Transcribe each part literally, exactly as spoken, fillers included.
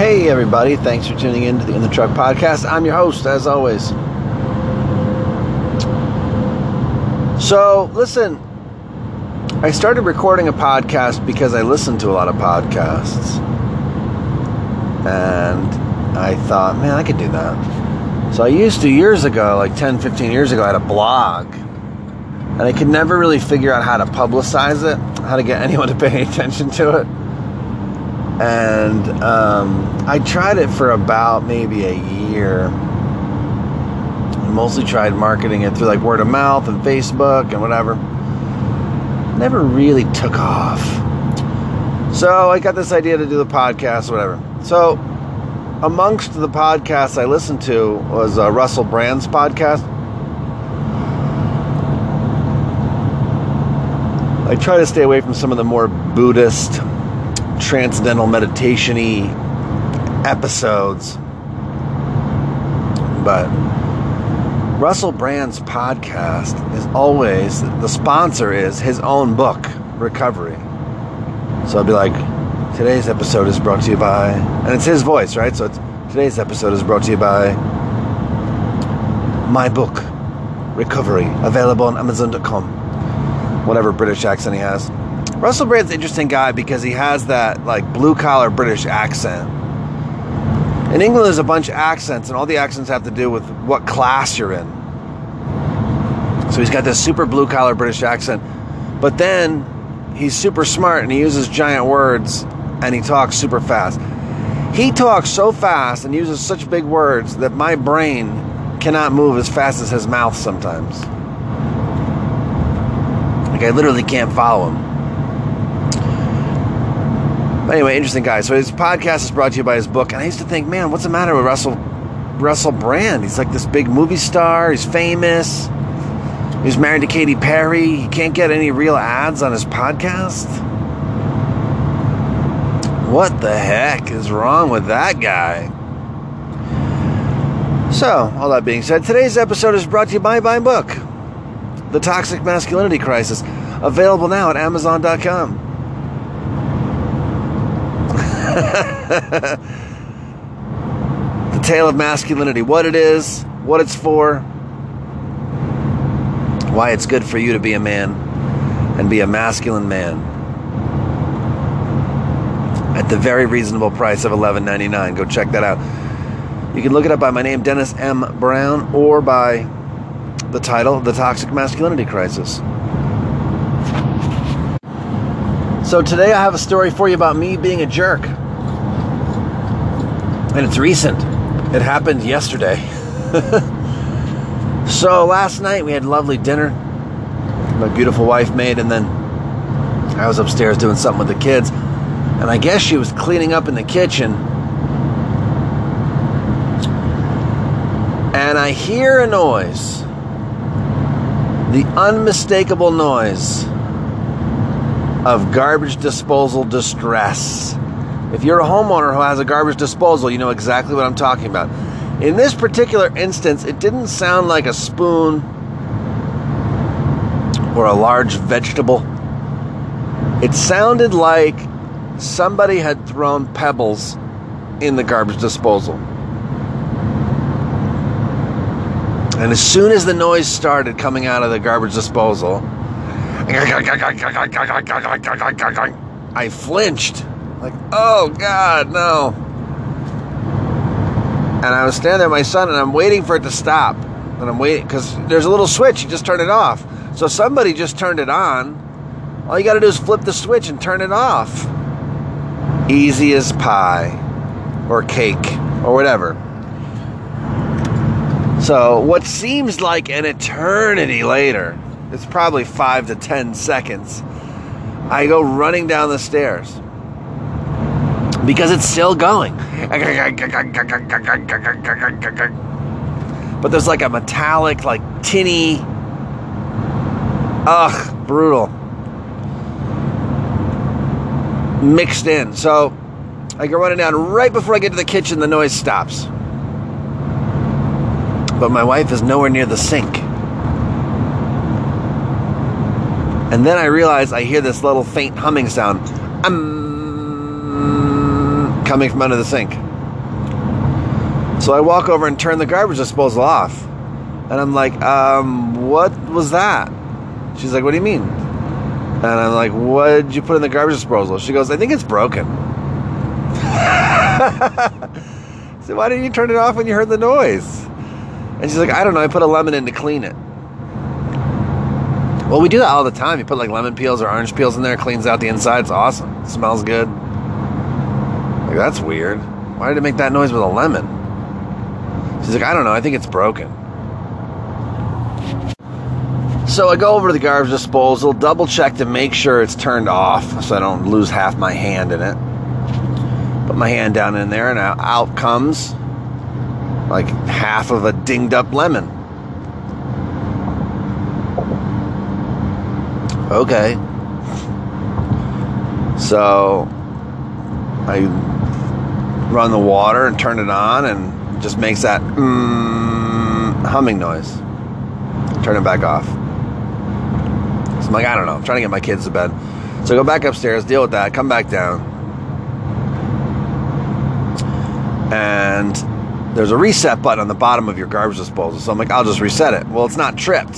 Hey everybody, thanks for tuning in to the In the Truck Podcast. I'm your host, as always. So, listen, I started recording a podcast because I listen to a lot of podcasts. And I thought, man, I could do that. So I used to, years ago, like ten, fifteen years ago, I had a blog. And I could never really figure out how to publicize it, how to get anyone to pay any attention to it. And um, I tried it for about maybe a year. I mostly tried marketing it through like word of mouth and Facebook and whatever. Never really took off. So I got this idea to do the podcast, whatever. So amongst the podcasts I listened to was uh, Russell Brand's podcast. I try to stay away from some of the more Buddhist, transcendental meditation-y episodes. But Russell Brand's podcast is always, the sponsor is his own book, Recovery. So I'll be like, today's episode is brought to you by, and it's his voice, right? So it's, today's episode is brought to you by my book, Recovery, available on amazon dot com. Whatever British accent he has. Russell Brand's an interesting guy because he has that like blue-collar British accent. In England, there's a bunch of accents, and all the accents have to do with what class you're in. So he's got this super blue-collar British accent, but then he's super smart, and he uses giant words, and he talks super fast. He talks so fast and uses such big words that my brain cannot move as fast as his mouth sometimes. Like, I literally can't follow him. But anyway, interesting guy. So his podcast is brought to you by his book. And I used to think, man, what's the matter with Russell Russell Brand? He's like this big movie star. He's famous. He's married to Katy Perry. He can't get any real ads on his podcast. What the heck is wrong with that guy? So, all that being said, today's episode is brought to you by my book, The Toxic Masculinity Crisis, available now at amazon dot com. The tale of masculinity, what it is, what it's for, why it's good for you to be a man and be a masculine man at the very reasonable price of eleven ninety-nine. Go check that out. You can look it up by my name, Dennis M. Brown, or by the title, The Toxic Masculinity Crisis. So today I have a story for you about me being a jerk. And it's recent. It happened yesterday. So last night we had lovely dinner. My beautiful wife made, and then I was upstairs doing something with the kids. And I guess she was cleaning up in the kitchen. And I hear a noise. The unmistakable noise of garbage disposal distress. If you're a homeowner who has a garbage disposal, you know exactly what I'm talking about. In this particular instance, it didn't sound like a spoon or a large vegetable. It sounded like somebody had thrown pebbles in the garbage disposal. And as soon as the noise started coming out of the garbage disposal, I flinched. Like, oh, God, no. And I was standing there with my son, and I'm waiting for it to stop. And I'm waiting, because there's a little switch. You just turn it off. So somebody just turned it on. All you got to do is flip the switch and turn it off. Easy as pie. Or cake. Or whatever. So what seems like an eternity later, it's probably five to ten seconds, I go running down the stairs. Because it's still going. But there's like a metallic, like tinny, ugh, brutal, mixed in. So I go running down. Right before I get to the kitchen, the noise stops. But my wife is nowhere near the sink. And then I realize I hear this little faint humming sound. Um, coming from under the sink. So I walk over and turn the garbage disposal off. And I'm like, um, what was that? She's like, what do you mean? And I'm like, what did you put in the garbage disposal? She goes, I think it's broken. So why didn't you turn it off when you heard the noise? And she's like, I don't know, I put a lemon in to clean it. Well, we do that all the time. You put like lemon peels or orange peels in there, it cleans out the inside. It's awesome. It smells good. Like, that's weird. Why did it make that noise with a lemon? She's like, I don't know, I think it's broken. So I go over to the garbage disposal, double check to make sure it's turned off so I don't lose half my hand in it. Put my hand down in there and out comes like half of a dinged up lemon. Okay. So I run the water and turn it on and it just makes that mm, humming noise. Turn it back off. So I'm like, I don't know. I'm trying to get my kids to bed. So I go back upstairs, deal with that, come back down. And there's a reset button on the bottom of your garbage disposal. So I'm like, I'll just reset it. Well, it's not tripped.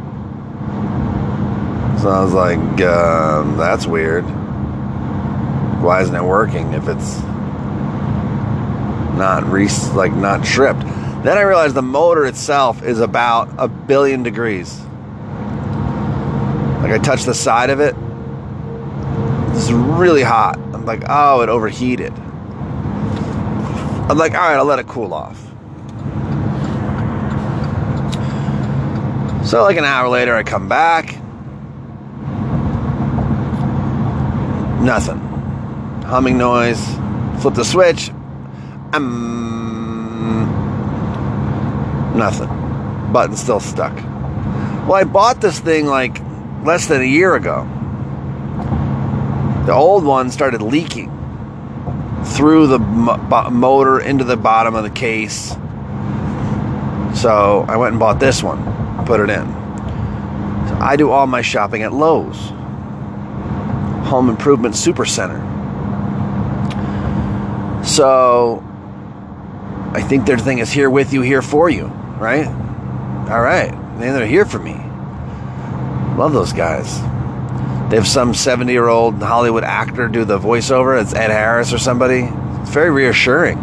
So I was like, um, that's weird. Why isn't it working if it's not re- like not tripped? Then I realized the motor itself is about a billion degrees. Like I touched the side of it. This is really hot. I'm like, oh, it overheated. I'm like, all right, I'll let it cool off. So like an hour later, I come back. Nothing. Humming noise. Flip the switch. Um, nothing. Button still stuck. Well, I bought this thing like less than a year ago. The old one started leaking through the mo- motor into the bottom of the case. So I went and bought this one, put it in. So I do all my shopping at Lowe's, Home Improvement Supercenter. So I think their thing is here with you, here for you, right? All right, and they're here for me. Love those guys. They have some seventy-year-old Hollywood actor do the voiceover. It's Ed Harris or somebody. It's very reassuring.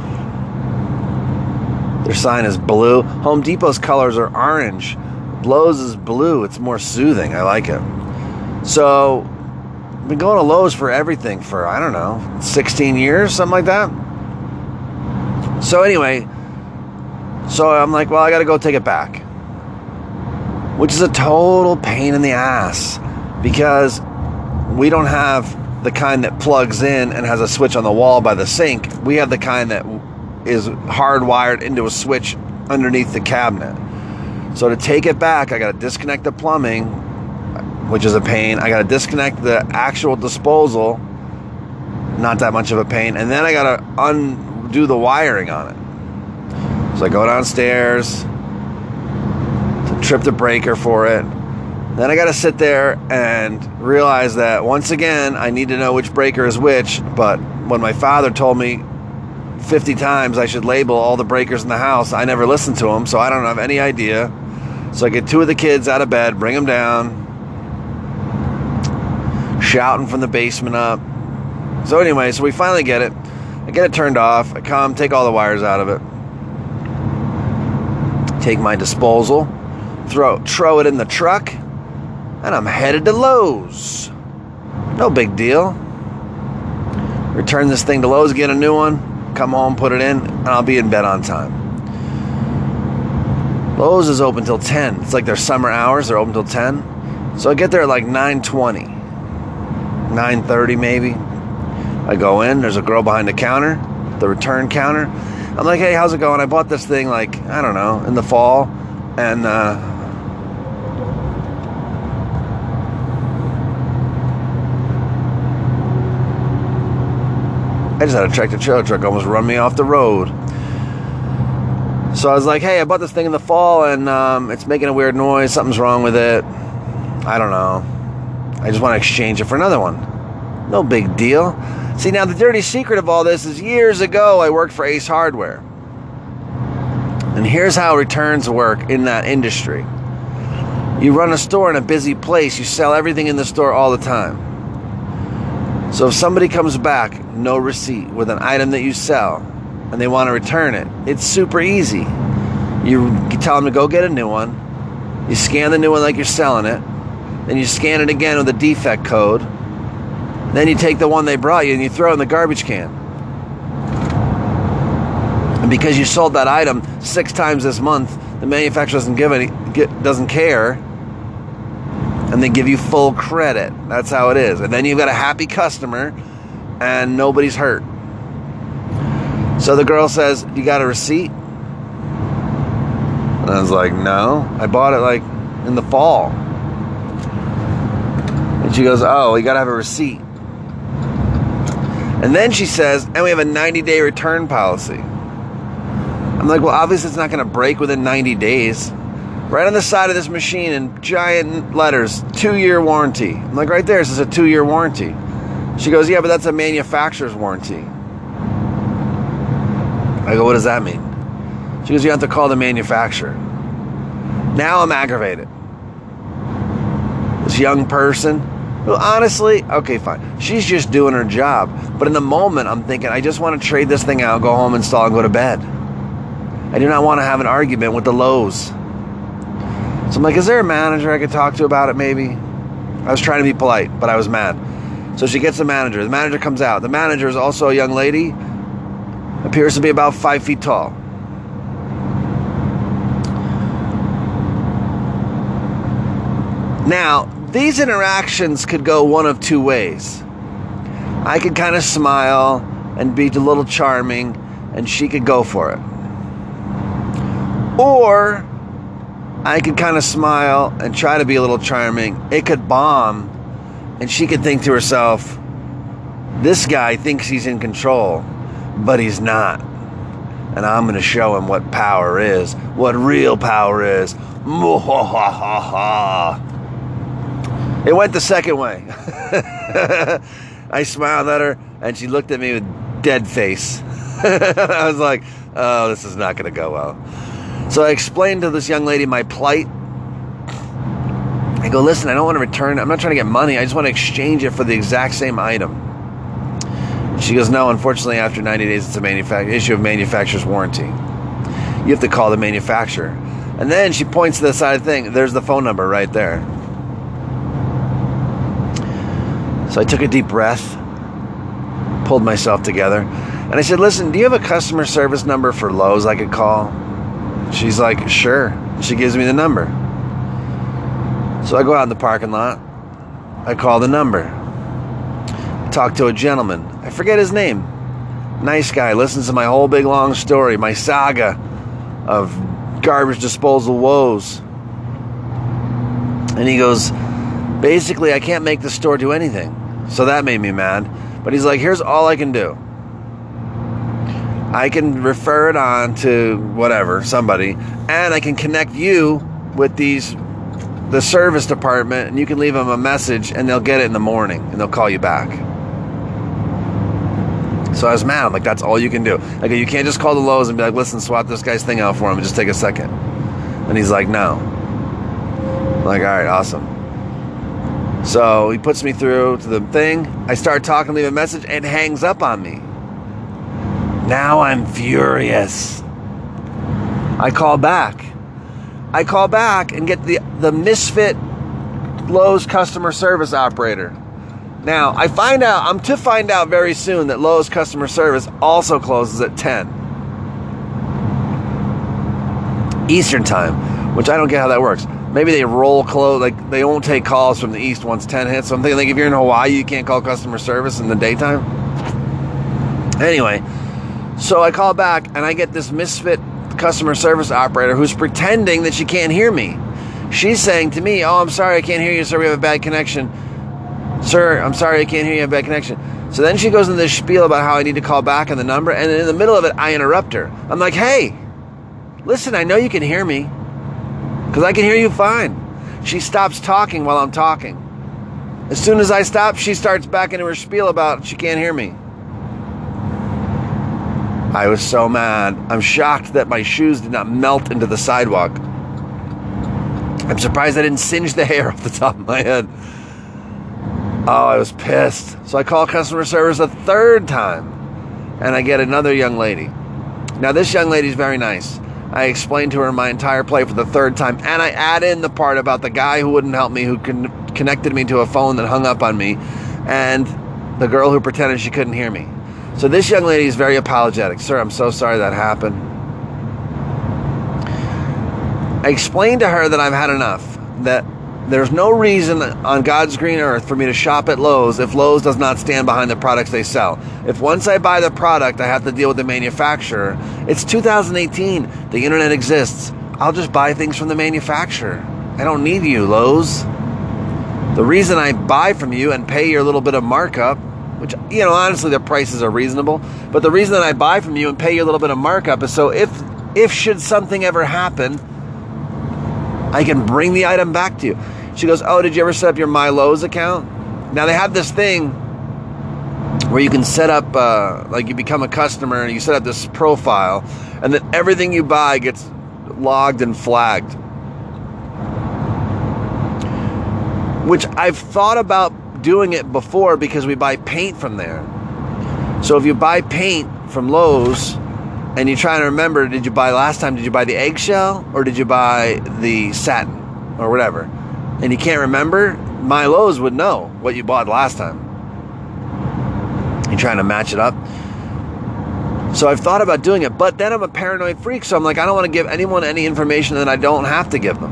Their sign is blue. Home Depot's colors are orange. Lowe's is blue. It's more soothing. I like it. So, I've been going to Lowe's for everything for, I don't know, sixteen years, something like that. So anyway, so I'm like, well, I got to go take it back. Which is a total pain in the ass. Because we don't have the kind that plugs in and has a switch on the wall by the sink. We have the kind that is hardwired into a switch underneath the cabinet. So to take it back, I got to disconnect the plumbing, which is a pain. I got to disconnect the actual disposal, not that much of a pain. And then I got to undo the wiring on it. So I go downstairs, trip the breaker for it. Then I got to sit there and realize that once again, I need to know which breaker is which. But when my father told me fifty times I should label all the breakers in the house, I never listened to him, so I don't have any idea. So I get two of the kids out of bed, bring them down, shouting from the basement up. So anyway, so we finally get it. I get it turned off. I come, take all the wires out of it. Take my disposal, throw, throw it in the truck. And I'm headed to Lowe's. No big deal. Return this thing to Lowe's, get a new one, come home, put it in, and I'll be in bed on time. Lowe's is open till ten. It's like their summer hours. They're open till ten. So I get there at like nine twenty. nine thirty maybe. I go in. There's a girl behind the counter, the return counter. I'm like, hey, how's it going? I bought this thing like, I don't know, in the fall. And, uh... I just had a tractor trailer truck almost run me off the road. So I was like, hey, I bought this thing in the fall and um, it's making a weird noise. Something's wrong with it. I don't know. I just want to exchange it for another one. No big deal. See, now the dirty secret of all this is years ago I worked for Ace Hardware. And here's how returns work in that industry. You run a store in a busy place. You sell everything in the store all the time. So if somebody comes back, no receipt, with an item that you sell, and they want to return it, it's super easy. You tell them to go get a new one. You scan the new one like you're selling it. Then you scan it again with a defect code. Then you take the one they brought you and you throw it in the garbage can. And because you sold that item six times this month, the manufacturer doesn't give any, doesn't care, and they give you full credit. That's how it is. And then you've got a happy customer, and nobody's hurt. So the girl says, "You got a receipt?" And I was like, "No, I bought it like in the fall." And she goes, "Oh, you got to have a receipt." And then she says, "And we have a ninety-day return policy." I'm like, well, obviously it's not going to break within ninety days. Right on the side of this machine in giant letters, two-year warranty. I'm like, right there, it says a two-year warranty. She goes, "Yeah, but that's a manufacturer's warranty." I go, "What does that mean?" She goes, "You have to call the manufacturer." Now I'm aggravated. This young person, who honestly, okay, fine. She's just doing her job. But in the moment, I'm thinking, I just want to trade this thing out, go home, install, and go to bed. I do not want to have an argument with the Lowe's. So I'm like, is there a manager I could talk to about it maybe? I was trying to be polite, but I was mad. So she gets the manager. The manager comes out. The manager is also a young lady. Appears to be about five feet tall. Now, these interactions could go one of two ways. I could kind of smile and be a little charming, and she could go for it. Or I could kind of smile and try to be a little charming. It could bomb, and she could think to herself, this guy thinks he's in control, but he's not. And I'm going to show him what power is, what real power is. It went the second way. I smiled at her, and she looked at me with dead face. I was like, oh, this is not going to go well. So I explained to this young lady my plight. I go, listen, I don't want to return. I'm not trying to get money. I just want to exchange it for the exact same item. She goes, no, unfortunately, after ninety days, it's a manufa- issue of manufacturer's warranty. You have to call the manufacturer. And then she points to the side of the thing. There's the phone number right there. So I took a deep breath, pulled myself together, and I said, listen, do you have a customer service number for Lowe's I could call? She's like, sure. She gives me the number. So I go out in the parking lot. I call the number. I talk to a gentleman. I forget his name. Nice guy. Listens to my whole big long story, my saga of garbage disposal woes. And he goes, basically, I can't make the store do anything. So that made me mad. But he's like, here's all I can do. I can refer it on to whatever, somebody, and I can connect you with these, the service department, and you can leave them a message, and they'll get it in the morning, and they'll call you back. So I was mad. I'm like, that's all you can do. Like, you can't just call the Lowe's and be like, listen, swap this guy's thing out for him and just take a second. And he's like, no. I'm like, all right, awesome. So he puts me through to the thing. I start talking, leave a message, and it hangs up on me. Now I'm furious. I call back. I call back and get the, the misfit Lowe's customer service operator. Now, I find out, I'm to find out very soon that Lowe's customer service also closes at ten Eastern time, which I don't get how that works. Maybe they roll close, like they won't take calls from the east once ten hits. So I'm thinking, like, if you're in Hawaii, you can't call customer service in the daytime. Anyway, so I call back and I get this misfit customer service operator who's pretending that she can't hear me. She's saying to me, oh, I'm sorry, I can't hear you, sir, we have a bad connection. Sir, I'm sorry, I can't hear you, I have a bad connection. So then she goes into this spiel about how I need to call back on the number, and in the middle of it, I interrupt her. I'm like, hey, listen, I know you can hear me, because I can hear you fine. She stops talking while I'm talking. As soon as I stop, she starts back into her spiel about she can't hear me. I was so mad. I'm shocked that my shoes did not melt into the sidewalk. I'm surprised I didn't singe the hair off the top of my head. Oh, I was pissed. So I call customer service a third time, and I get another young lady. Now, this young lady's very nice. I explained to her my entire play for the third time, and I add in the part about the guy who wouldn't help me, who con- connected me to a phone that hung up on me, and the girl who pretended she couldn't hear me. So this young lady is very apologetic. Sir, I'm so sorry that happened. I explained to her that I've had enough, that there's no reason on God's green earth for me to shop at Lowe's if Lowe's does not stand behind the products they sell. If once I buy the product, I have to deal with the manufacturer. It's two thousand eighteen. The internet exists. I'll just buy things from the manufacturer. I don't need you, Lowe's. The reason I buy from you and pay your little bit of markup, which, you know, honestly, the prices are reasonable, but the reason that I buy from you and pay your little bit of markup is so if, if should something ever happen, I can bring the item back to you. She goes, oh, did you ever set up your My Lowe's account? Now, they have this thing where you can set up, uh, like you become a customer and you set up this profile, and then everything you buy gets logged and flagged. Which I've thought about doing it before because we buy paint from there. So if you buy paint from Lowe's, and you're trying to remember, did you buy last time, did you buy the eggshell or did you buy the satin or whatever? And you can't remember, My Lowe's would know what you bought last time. You're trying to match it up. So I've thought about doing it, but then I'm a paranoid freak, so I'm like, I don't want to give anyone any information that I don't have to give them.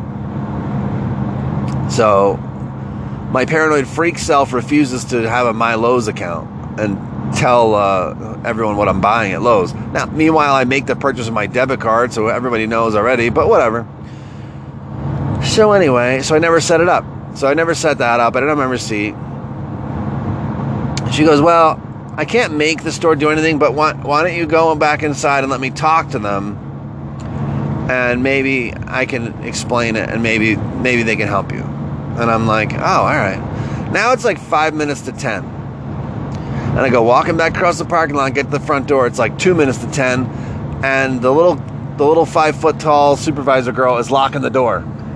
So my paranoid freak self refuses to have a My Lowe's account and tell uh, everyone what I'm buying at Lowe's. Now, meanwhile, I make the purchase with my debit card, so everybody knows already, but whatever. So anyway, so I never set it up. So I never set that up. I didn't have my receipt. She goes, well, I can't make the store do anything, but why, why don't you go back inside and let me talk to them, and maybe I can explain it, and maybe maybe they can help you. And I'm like, oh, all right. Now it's like five minutes to ten. And I go walking back across the parking lot, get to the front door. It's like two minutes to ten, and the little, the little five foot tall supervisor girl is locking the door.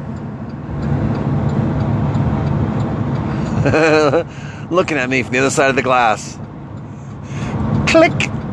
Looking at me from the other side of the glass. Click.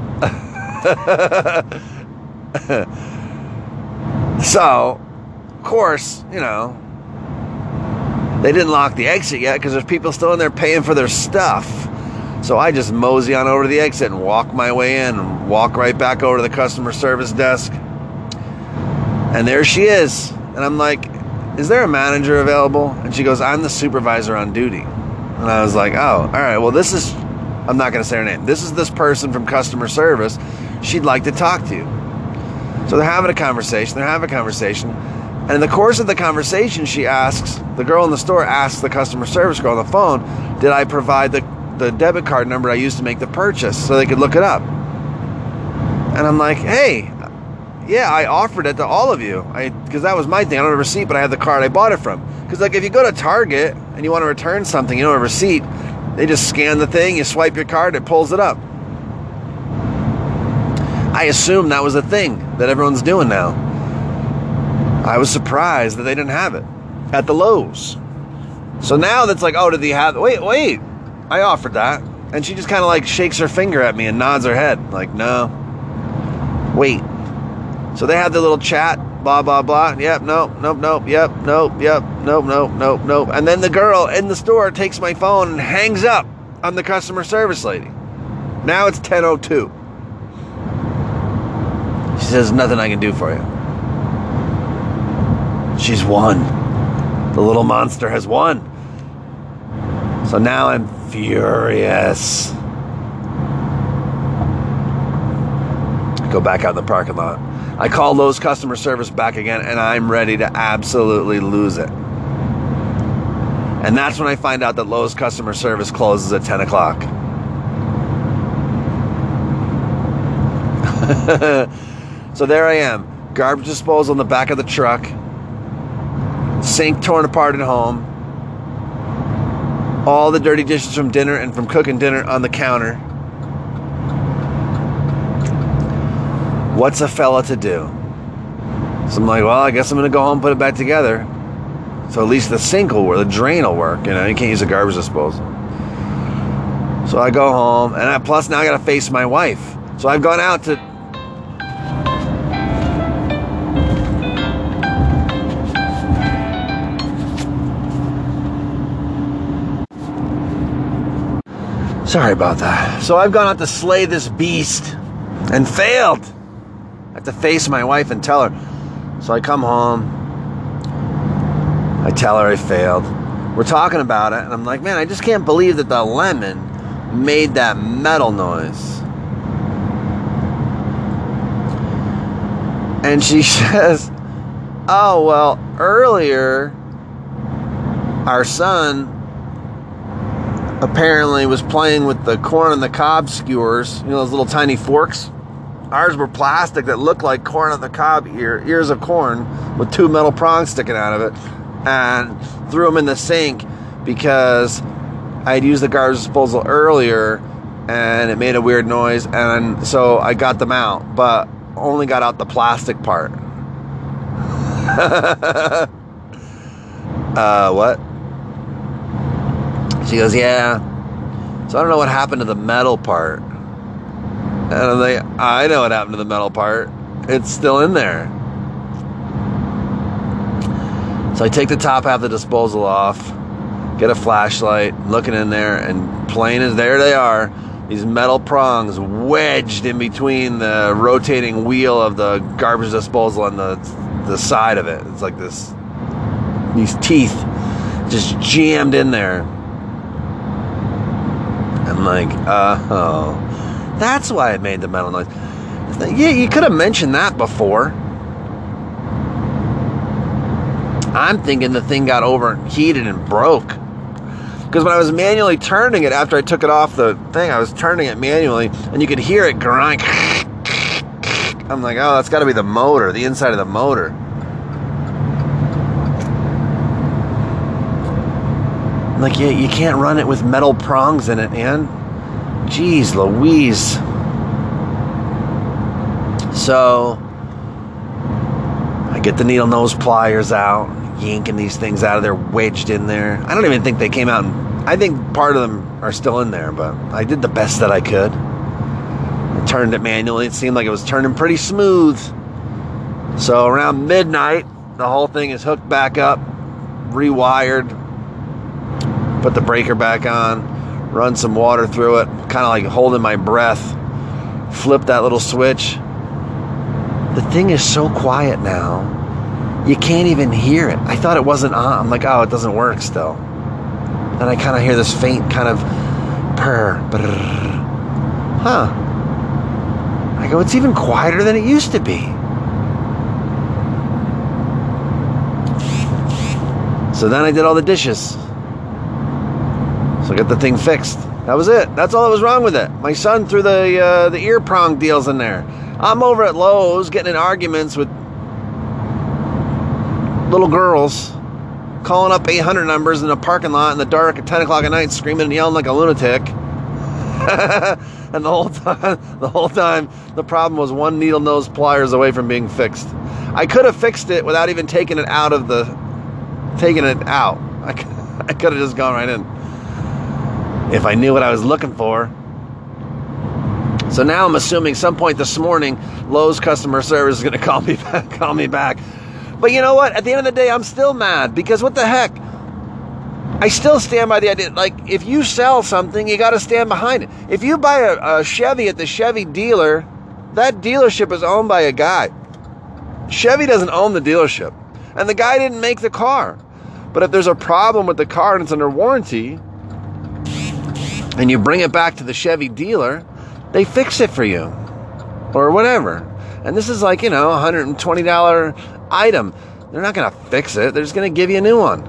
So, of course, you know, they didn't lock the exit yet because there's people still in there paying for their stuff. So I just mosey on over to the exit and walk my way in and walk right back over to the customer service desk. And there she is. And I'm like, is there a manager available? And she goes, I'm the supervisor on duty. And I was like, oh, all right, well, this is, I'm not going to say her name. This is this person from customer service. She'd like to talk to you. So they're having a conversation. They're having a conversation. And in the course of the conversation, she asks, the girl in the store asks the customer service girl on the phone, did I provide the the debit card number I used to make the purchase so they could look it up? And I'm like, hey, yeah, I offered it to all of you. I because that was my thing. I don't have a receipt, but I had the card I bought it from. Because like if you go to Target and you want to return something, you don't have a receipt, they just scan the thing, you swipe your card, it pulls it up. I assumed that was a thing that everyone's doing now. I was surprised that they didn't have it at the Lowe's. So now that's like, oh, did they have, wait, wait, I offered that. And she just kind of like shakes her finger at me and nods her head. Like, no, wait. So they had their little chat, blah, blah, blah. Yep, nope, nope, nope, yep, nope, yep, nope, nope, nope, nope. And then the girl in the store takes my phone and hangs up on the customer service lady. Now it's ten oh two. She says, nothing I can do for you. She's won. The little monster has won. So now I'm furious. I go back out in the parking lot. I call Lowe's customer service back again, and I'm ready to absolutely lose it. And that's when I find out that Lowe's customer service closes at ten o'clock. So there I am. Garbage disposal in the back of the truck. Sink torn apart at home. All the dirty dishes from dinner and from cooking dinner on the counter. What's a fella to do? So I'm like, well, I guess I'm going to go home and put it back together. So at least the sink will work, the drain will work. You know, you can't use a garbage disposal. So I go home, and I, plus now I got to face my wife. So I've gone out to... Sorry about that. So I've gone out to slay this beast and failed. I have to face my wife and tell her. So I come home. I tell her I failed. We're talking about it, and I'm like, man, I just can't believe that the lemon made that metal noise. And she says, oh, well, earlier, our son apparently was playing with the corn on the cob skewers, you know, those little tiny forks. Ours were plastic that looked like corn on the cob ear, ears of corn with two metal prongs sticking out of it, and threw them in the sink because I had used the garbage disposal earlier and it made a weird noise, and so I got them out, but only got out the plastic part. uh, what? She goes, yeah. So I don't know what happened to the metal part. And I'm like, I know what happened to the metal part. It's still in there. So I take the top half of the disposal off, get a flashlight, looking in there, and plain as there they are, these metal prongs wedged in between the rotating wheel of the garbage disposal and the the side of it. It's like this, these teeth just jammed in there. I'm like, uh, oh, that's why it made the metal noise. Yeah, you could have mentioned that before. I'm thinking the thing got overheated and broke. Because when I was manually turning it after I took it off the thing, I was turning it manually, and you could hear it grind. I'm like, oh, that's got to be the motor, the inside of the motor. I'm like, yeah, you can't run it with metal prongs in it, man. Jeez Louise. So I get the needle nose pliers out, yanking these things out of there, wedged in there. I don't even think they came out, and I think part of them are still in there, but I did the best that I could. I turned it manually. It seemed like it was turning pretty smooth. So around midnight, the whole thing is hooked back up, rewired, put the breaker back on, run some water through it, kind of like holding my breath, flip that little switch. The thing is so quiet now. You can't even hear it. I thought it wasn't on. I'm like, oh, it doesn't work still. Then I kind of hear this faint kind of purr. Brrr. Huh. I go, it's even quieter than it used to be. So then I did all the dishes. So I got the thing fixed. That was it. That's all that was wrong with it. My son threw the uh, the ear prong deals in there. I'm over at Lowe's getting in arguments with little girls, calling up eight hundred numbers in a parking lot in the dark at ten o'clock at night, screaming and yelling like a lunatic. And the whole time, the whole time, the problem was one needle nose pliers away from being fixed. I could have fixed it without even taking it out of the, taking it out. I, I could have just gone right in if I knew what I was looking for. So now I'm assuming some point this morning, Lowe's customer service is going to call me back, call me back. But you know what? At the end of the day, I'm still mad because what the heck? I still stand by the idea. Like, if you sell something, you got to stand behind it. If you buy a, a Chevy at the Chevy dealer, that dealership is owned by a guy. Chevy doesn't own the dealership. And the guy didn't make the car. But if there's a problem with the car and it's under warranty, and you bring it back to the Chevy dealer, they fix it for you. Or whatever. And this is like, you know, a one hundred twenty dollars item. They're not going to fix it. They're just going to give you a new one.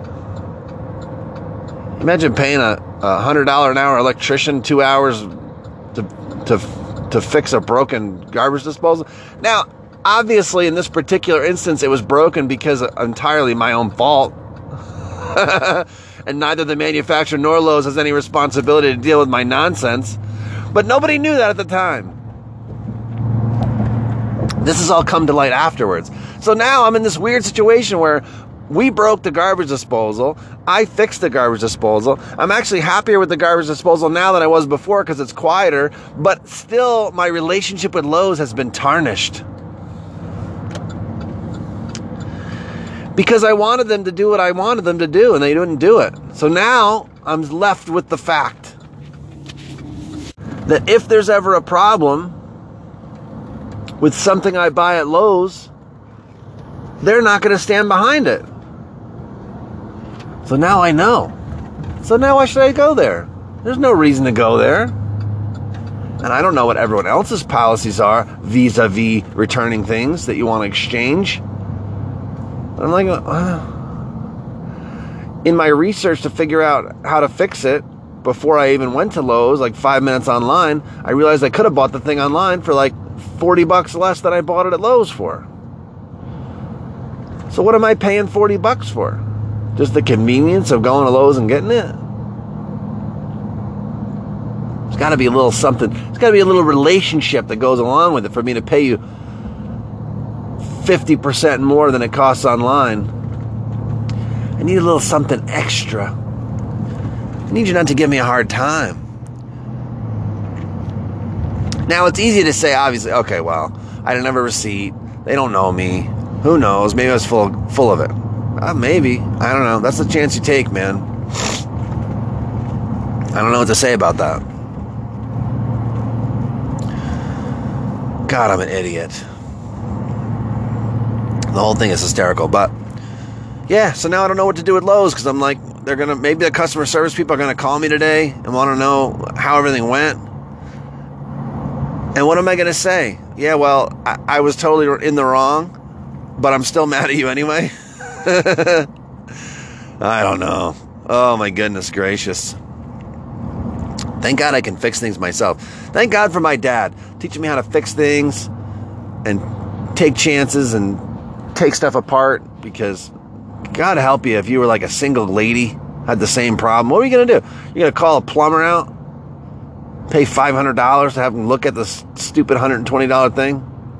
Imagine paying a, a one hundred dollars an hour electrician two hours to, to, to fix a broken garbage disposal. Now, obviously, in this particular instance, it was broken because of entirely my own fault. And neither the manufacturer nor Lowe's has any responsibility to deal with my nonsense. But nobody knew that at the time. This has all come to light afterwards. So now I'm in this weird situation where we broke the garbage disposal. I fixed the garbage disposal. I'm actually happier with the garbage disposal now than I was before because it's quieter, but still my relationship with Lowe's has been tarnished. Because I wanted them to do what I wanted them to do and they didn't do it. So now I'm left with the fact that if there's ever a problem with something I buy at Lowe's, they're not going to stand behind it. So now I know. So now why should I go there? There's no reason to go there. And I don't know what everyone else's policies are vis-a-vis returning things that you want to exchange. I'm like, uh, in my research to figure out how to fix it, before I even went to Lowe's, like five minutes online, I realized I could have bought the thing online for like forty bucks less than I bought it at Lowe's for. So what am I paying forty bucks for? Just the convenience of going to Lowe's and getting it? There's got to be a little something. There's got to be a little relationship that goes along with it for me to pay you fifty percent more than it costs online. I need a little something extra. I need you not to give me a hard time. Now, it's easy to say, obviously, okay, well, I didn't have a receipt. They don't know me. Who knows? Maybe I was full, full of it. Uh, maybe. I don't know. That's the chance you take, man. I don't know what to say about that. God, I'm an idiot. The whole thing is hysterical, but yeah, so now I don't know what to do with Lowe's because I'm like, they're going to, maybe the customer service people are going to call me today and want to know how everything went. And what am I going to say? Yeah, well, I, I was totally in the wrong, but I'm still mad at you anyway. I don't know. Oh my goodness gracious. Thank God I can fix things myself. Thank God for my dad teaching me how to fix things and take chances and take stuff apart, because God help you if you were like a single lady, had the same problem. What are you going to do? You're going to call a plumber out? Pay five hundred dollars to have him look at this stupid one hundred twenty dollars thing?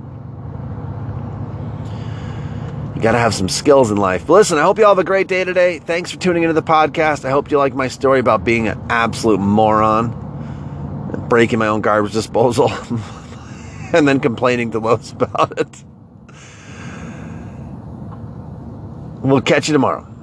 You got to have some skills in life. But listen, I hope you all have a great day today. Thanks for tuning into the podcast. I hope you like my story about being an absolute moron, breaking my own garbage disposal, and then complaining to Lowe's about it. We'll catch you tomorrow.